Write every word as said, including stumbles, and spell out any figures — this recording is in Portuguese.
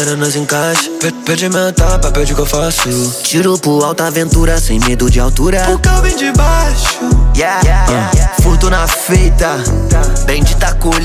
câmera nos encaixa. Pede meu etapa, pede o que eu faço. Tiro pro alta aventura, sem medo de altura. O carro vem de baixo. Yeah, yeah, yeah, yeah. Furto na feita, bendita colheita.